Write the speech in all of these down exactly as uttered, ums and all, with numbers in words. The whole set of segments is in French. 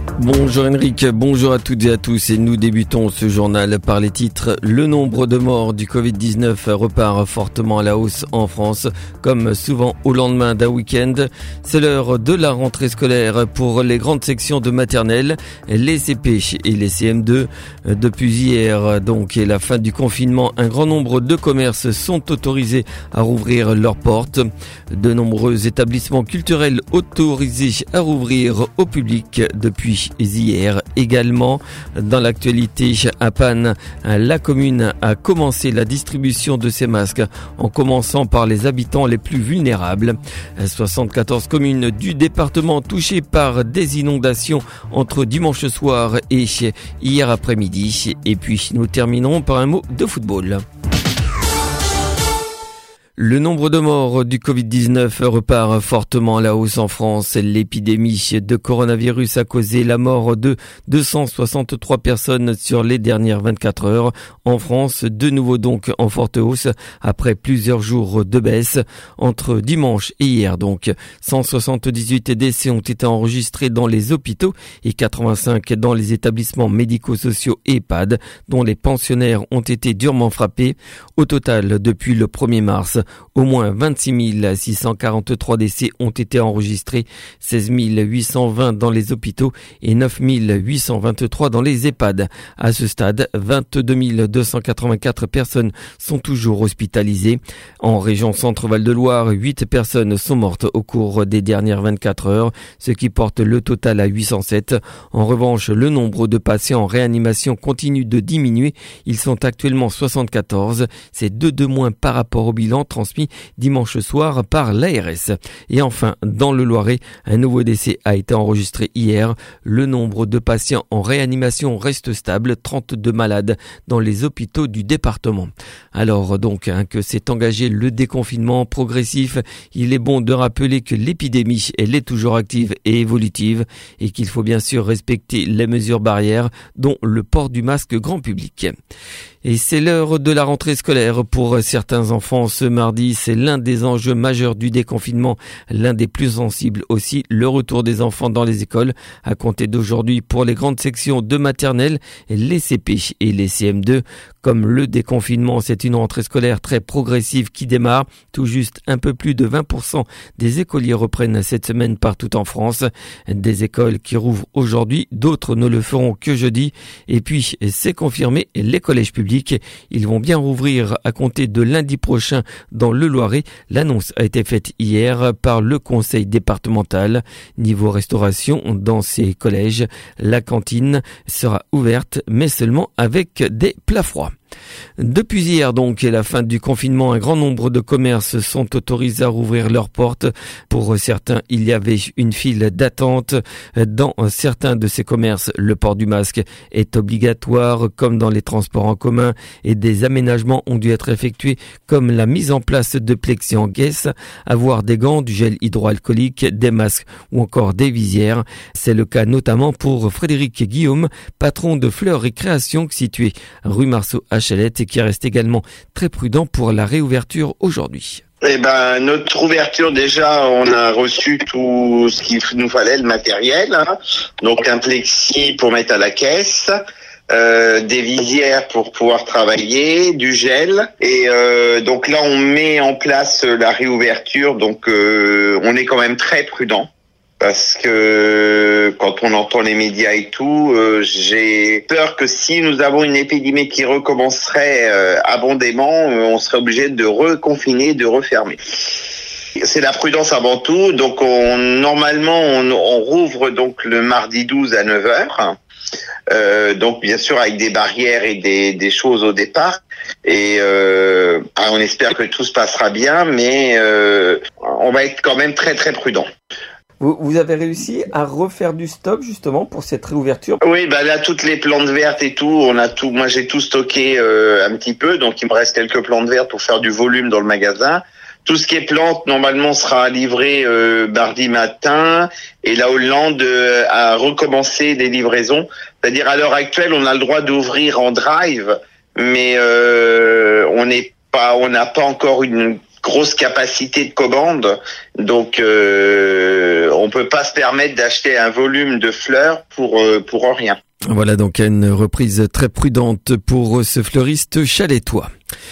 Bonjour Henrik, bonjour à toutes et à tous et nous débutons ce journal par les titres. Le nombre de morts du covid dix-neuf repart fortement à la hausse en France, comme souvent au lendemain d'un week-end. C'est l'heure de la rentrée scolaire pour les grandes sections de maternelle, les C P et les C M deux. Depuis hier donc et la fin du confinement, un grand nombre de commerces sont autorisés à rouvrir leurs portes. De nombreux établissements culturels autorisés à rouvrir au public depuis hier également. Dans l'actualité à Panne, la commune a commencé la distribution de ces masques en commençant par les habitants les plus vulnérables. soixante-quatorze communes du département touchées par des inondations entre dimanche soir et hier après-midi. Et puis nous terminerons par un mot de football. Le nombre de morts du covid dix-neuf repart fortement à la hausse en France. L'épidémie de coronavirus a causé la mort de deux cent soixante-trois personnes sur les dernières vingt-quatre heures. En France, de nouveau donc en forte hausse après plusieurs jours de baisse. Entre dimanche et hier donc, cent soixante-dix-huit décès ont été enregistrés dans les hôpitaux et quatre-vingt-cinq dans les établissements médico-sociaux et EHPAD, dont les pensionnaires ont été durement frappés. Au total, depuis le premier mars, au moins vingt-six mille six cent quarante-trois décès ont été enregistrés, seize mille huit cent vingt dans les hôpitaux et neuf mille huit cent vingt-trois dans les EHPAD. À ce stade, vingt-deux mille deux cent quatre-vingt-quatre personnes sont toujours hospitalisées. En région Centre-Val de Loire, huit personnes sont mortes au cours des dernières vingt-quatre heures, ce qui porte le total à huit cent sept. En revanche, le nombre de patients en réanimation continue de diminuer. Ils sont actuellement soixante-quatorze. C'est deux de moins par rapport au bilan transmis dimanche soir par l'A R S. Et enfin, dans le Loiret, un nouveau décès a été enregistré hier. Le nombre de patients en réanimation reste stable, trente-deux malades dans les hôpitaux du département. Alors donc hein, que s'est engagé le déconfinement progressif, il est bon de rappeler que l'épidémie, elle est toujours active et évolutive et qu'il faut bien sûr respecter les mesures barrières, dont le port du masque grand public. Et c'est l'heure de la rentrée scolaire pour certains enfants. Ce mardi, c'est l'un des enjeux majeurs du déconfinement, l'un des plus sensibles aussi, le retour des enfants dans les écoles. À compter d'aujourd'hui pour les grandes sections de maternelle, les C P et les C M deux. Comme le déconfinement, c'est une rentrée scolaire très progressive qui démarre. Tout juste un peu plus de vingt pour cent des écoliers reprennent cette semaine partout en France. Des écoles qui rouvrent aujourd'hui, d'autres ne le feront que jeudi. Et puis, c'est confirmé, les collèges publics, ils vont bien rouvrir à compter de lundi prochain dans le Loiret. L'annonce a été faite hier par le conseil départemental. Niveau restauration, dans ces collèges, la cantine sera ouverte, mais seulement avec des plats froids. Depuis hier donc et la fin du confinement, un grand nombre de commerces sont autorisés à rouvrir leurs portes. Pour certains, il y avait une file d'attente. Dans certains de ces commerces, le port du masque est obligatoire, comme dans les transports en commun, et des aménagements ont dû être effectués, comme la mise en place de plexi en caisse, avoir des gants, du gel hydroalcoolique, des masques ou encore des visières. C'est le cas notamment pour Frédéric Guillaume, patron de Fleurs et Créations situé rue Marceau à Chalette, et qui reste également très prudent pour la réouverture aujourd'hui. Eh ben, notre ouverture, déjà, on a reçu tout ce qu'il nous fallait, le matériel, hein. Donc un plexi pour mettre à la caisse, euh, des visières pour pouvoir travailler, du gel, et euh, donc là, on met en place la réouverture, donc euh, on est quand même très prudent. Parce que quand on entend les médias et tout, euh, j'ai peur que si nous avons une épidémie qui recommencerait euh, abondamment, euh, on serait obligé de reconfiner, de refermer. C'est la prudence avant tout. Donc on, normalement, on, on rouvre donc le mardi douze à neuf heures. Euh, donc bien sûr avec des barrières et des, des choses au départ. Et euh, on espère que tout se passera bien, mais euh, on va être quand même très très prudent. Vous, vous avez réussi à refaire du stock justement pour cette réouverture? Oui, bah là toutes les plantes vertes et tout, on a tout. Moi j'ai tout stocké euh, un petit peu, donc il me reste quelques plantes vertes pour faire du volume dans le magasin. Tout ce qui est plantes normalement sera livré euh, mardi matin, et la Hollande euh, a recommencé des livraisons. C'est-à-dire à l'heure actuelle, on a le droit d'ouvrir en drive, mais euh, on n'est pas, on n'a pas encore une grosse capacité de commande, donc euh, on peut pas se permettre d'acheter un volume de fleurs pour euh, pour rien. Voilà donc une reprise très prudente pour ce fleuriste chalétois.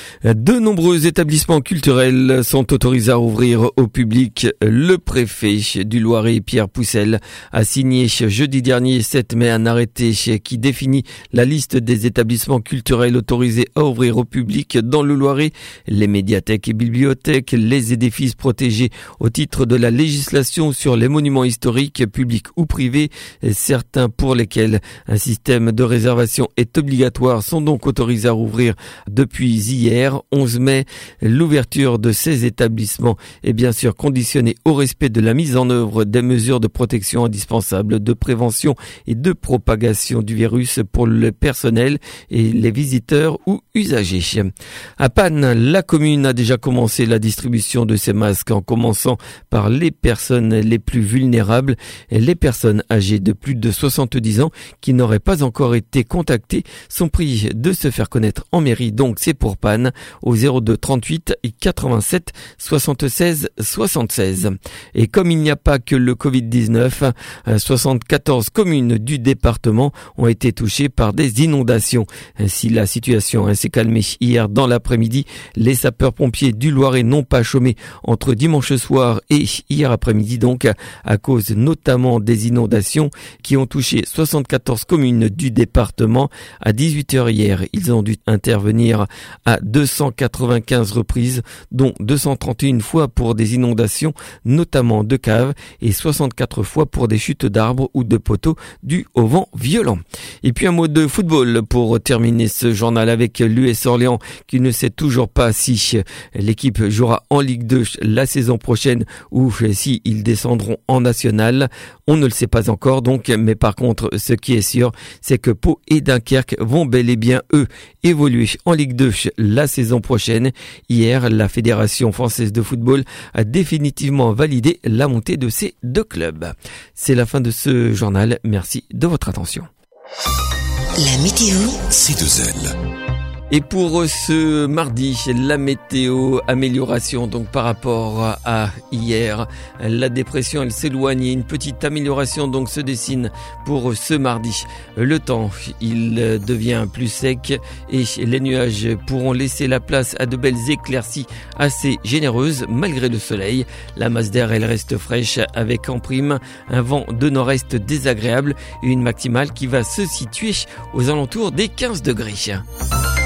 De nombreux établissements culturels sont autorisés à ouvrir au public. Le préfet du Loiret, Pierre Poussel, a signé jeudi dernier, sept mai, un arrêté qui définit la liste des établissements culturels autorisés à ouvrir au public dans le Loiret, les médiathèques et bibliothèques, les édifices protégés au titre de la législation sur les monuments historiques, publics ou privés, certains pour lesquels un système de réservation est obligatoire sont donc autorisés à rouvrir depuis hier, onze mai. L'ouverture de ces établissements est bien sûr conditionnée au respect de la mise en œuvre des mesures de protection indispensables, de prévention et de propagation du virus pour le personnel et les visiteurs ou usagers. À Panne, la commune a déjà commencé la distribution de ces masques en commençant par les personnes les plus vulnérables, les personnes âgées de plus de soixante-dix ans qui n'auraient pas encore été contactées sont priées de se faire connaître en mairie, donc c'est pour Panne au zéro deux trente-huit quatre-vingt-sept soixante-seize soixante-seize. Et comme il n'y a pas que le covid dix-neuf, soixante-quatorze communes du département ont été touchées par des inondations. Si la situation s'est calmée hier dans l'après-midi, les sapeurs-pompiers du Loiret n'ont pas chômé entre dimanche soir et hier après-midi, donc à cause notamment des inondations qui ont touché soixante-quatorze communes du département. À dix-huit heures hier, ils ont dû intervenir à deux cent quatre-vingt-quinze reprises, dont deux cent trente et une fois pour des inondations, notamment de caves, et soixante-quatre fois pour des chutes d'arbres ou de poteaux dues au vent violent. Et puis un mot de football pour terminer ce journal avec l'U S Orléans qui ne sait toujours pas si l'équipe jouera en Ligue deux la saison prochaine ou si ils descendront en National. On ne le sait pas encore donc, mais par contre ce qui est sûr, c'est que Pau et Dunkerque vont bel et bien eux évoluer en Ligue deux la saison prochaine. Hier, la Fédération française de football a définitivement validé la montée de ces deux clubs. C'est la fin de ce journal. Merci de votre attention. La météo, C deux L. Et pour ce mardi, la météo, amélioration donc par rapport à hier. La dépression, elle s'éloigne et une petite amélioration donc se dessine pour ce mardi. Le temps, il devient plus sec et les nuages pourront laisser la place à de belles éclaircies assez généreuses malgré le soleil. La masse d'air, elle reste fraîche avec en prime un vent de nord-est désagréable et une maximale qui va se situer aux alentours des quinze degrés.